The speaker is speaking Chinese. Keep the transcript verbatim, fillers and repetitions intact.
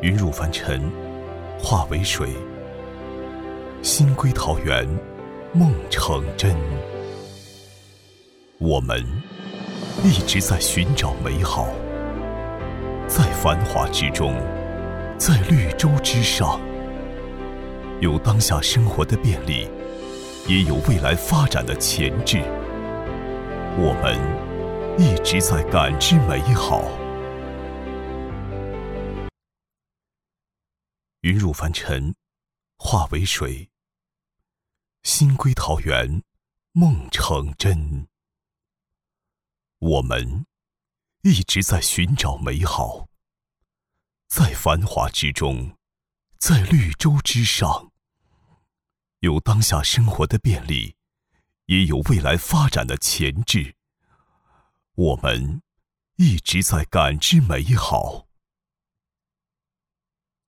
云入凡尘，化为水，心归桃源，梦成真。我们一直在寻找美好，在繁华之中，在绿洲之上，有当下生活的便利，也有未来发展的潜质。我们一直在感知美好。云入凡尘，化为水，心归桃源，梦成真。我们一直在寻找美好，在繁华之中，在绿洲之上，有当下生活的便利，也有未来发展的潜质。我们一直在感知美好。